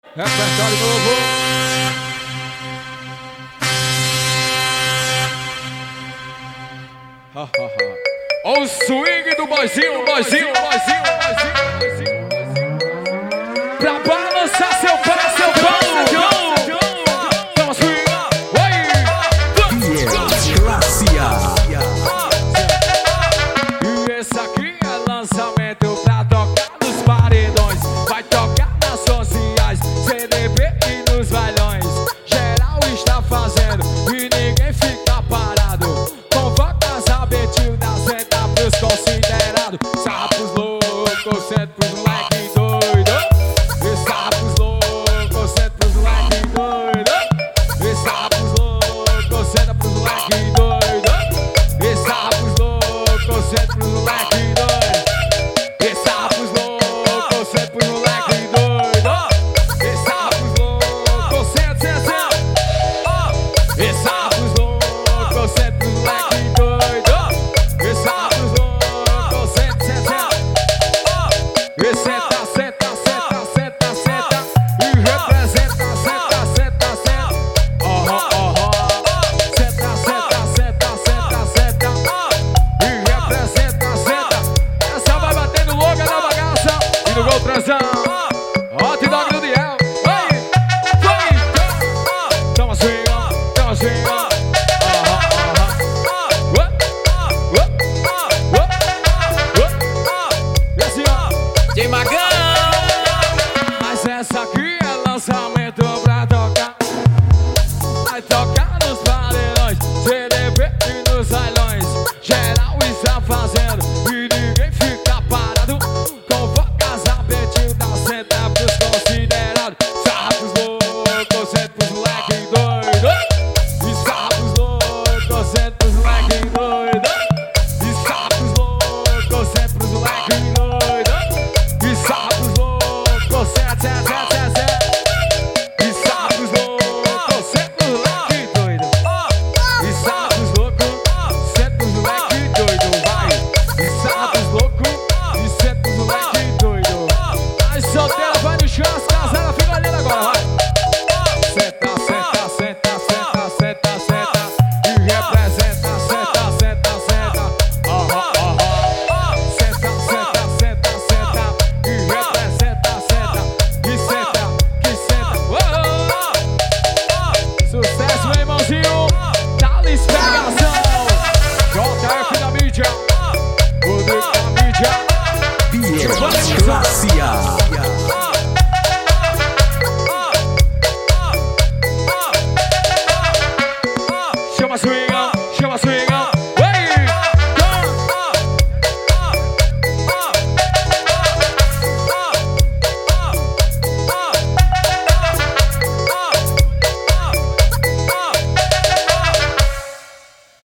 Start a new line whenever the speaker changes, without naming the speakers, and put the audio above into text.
Repertório novo. Olha o swing do boizinho, boizinho. Pra balançar seu pé, seu pão. Toma swing. E esse aqui é lançamento pra tocar nos paredões. Vai tocar nas sociais, CDB e nos bailões. Geral está fazendo e ninguém fica parado. Convoca as abetildas, senta pros considerados. Sapos loucos, senta pros moleque doido. E sapos loucos, senta pros moleque doido. E sapos loucos, senta pros moleque doido. E sapos loucos, senta pros moleque doido. E sapos loucos, senta pros moleque doido. E sapos loucos, senta. E sapos loucos, senta pros moleque doido. E sapos loucos, senta. E senta. E representa, senta. Senta. E representa, senta. Essa vai batendo louca na bagaça. E no gol transão. Hot dog do Diel. Vai. Toma swing. E assim, ó.
J Magão.
Mas essa aqui é lançamento pra tocar. Vai tocar nos paredões, CDB e nos bailões. Geral está fazendo e ninguém fica parado. Convoca as abetildas, senta pros considerados. Sapos loucos, senta pros moleque doido. E sapos loucos, senta pros moleque doido. E sapos loucos, senta pros moleque doido. E sapos loucos, senta. E sapos loucos, senta pros moleque doido. E sapos loucos, senta pros moleque doido. Vai. E sapos loucos, e senta pros moleque doido. As solteiras vai no chão, as casadas ficam olhando agora, vai. Senta. E representa, senta. Senta. E representa, senta. E senta, que senta. Sucesso, meu irmãozinho. Thales Pegação. JF da mídia. Rodrigo da mídia. Chama swing.